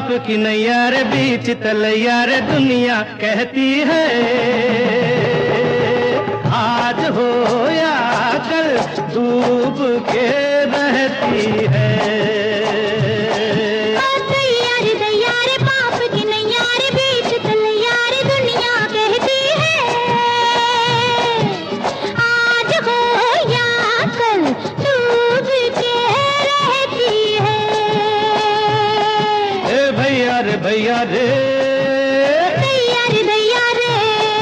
की नैया रे बीच तलैया रे दुनिया कहती है आज हो या कल डूब के रहती है। भैया रे दैया रे दैया रे।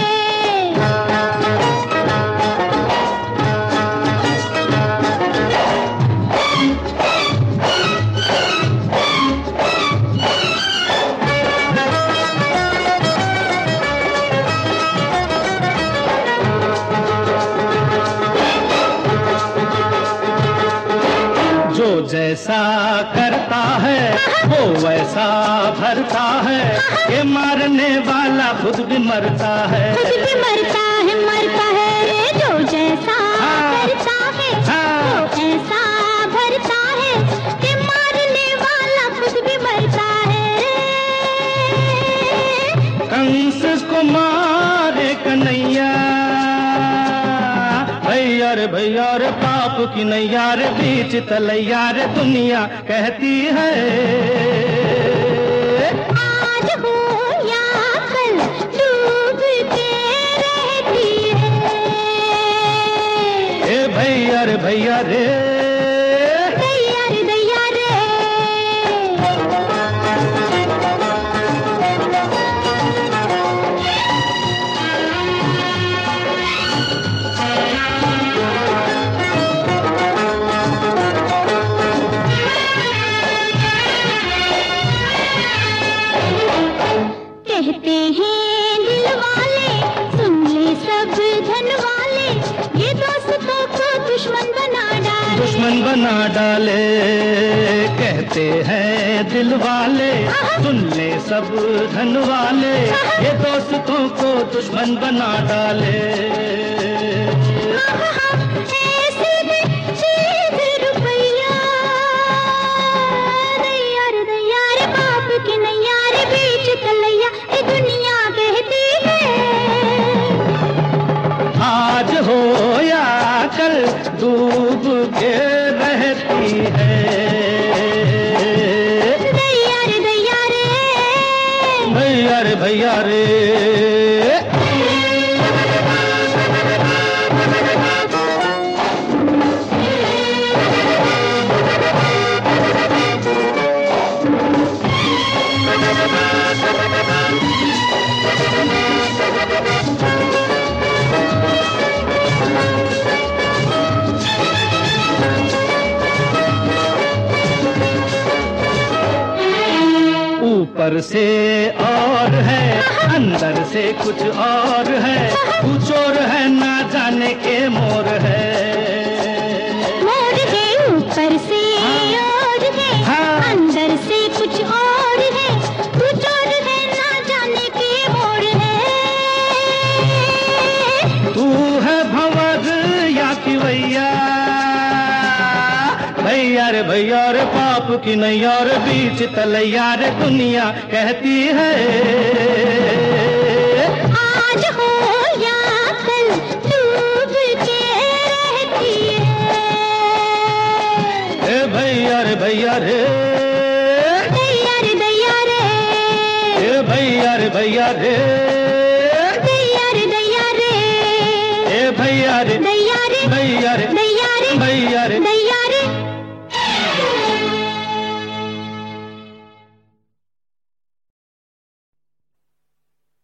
जो जैसा करता है वो वैसा भरता है, ये मारने वाला खुद भी मरता है। खुद भी मरता है जो जैसा करता है वो ऐसा भरता है, ये मारने वाला खुद भी मरता है। कंस को मारे कन्हैया भैया रे पाप की नैया रे बीच तलैया रे दुनिया कहती है आज हो या कल डूब के रहती है। ए भैया रे दैया रे दैया रे। कहते हैं दिल वाले सुन ले सब धन वाले, ये दोस्तों को दुश्मन बना डाले। कहते हैं दिल वाले सुन ले सब धन वाले, ये दोस्तों को दुश्मन बना डाले। ऐसी भी चीज रुपैया दैया रे बाप की नैया रे बीच तलैया ये दुनिया कहती है आज हो या कल डूब के रहती है। दैया रे दैया रे भैया रे ऊपर से और है अंदर से कुछ और है, तू चोर है ना जाने के मोर है। मोर है ऊपर से और है अंदर से कुछ और है, तू चोर है ना जाने के मोर है। तू है भंवर या किवैया भैया रे पाप की नैया रे बीच तलैया रे दुनिया कहती है आज हो या कल डूब के रहती है। भैया रे दैया रे दैया रे। भैया रे दैया रे दैया रे। भैया रे दैया रे भैया रे दैया रे भैया रे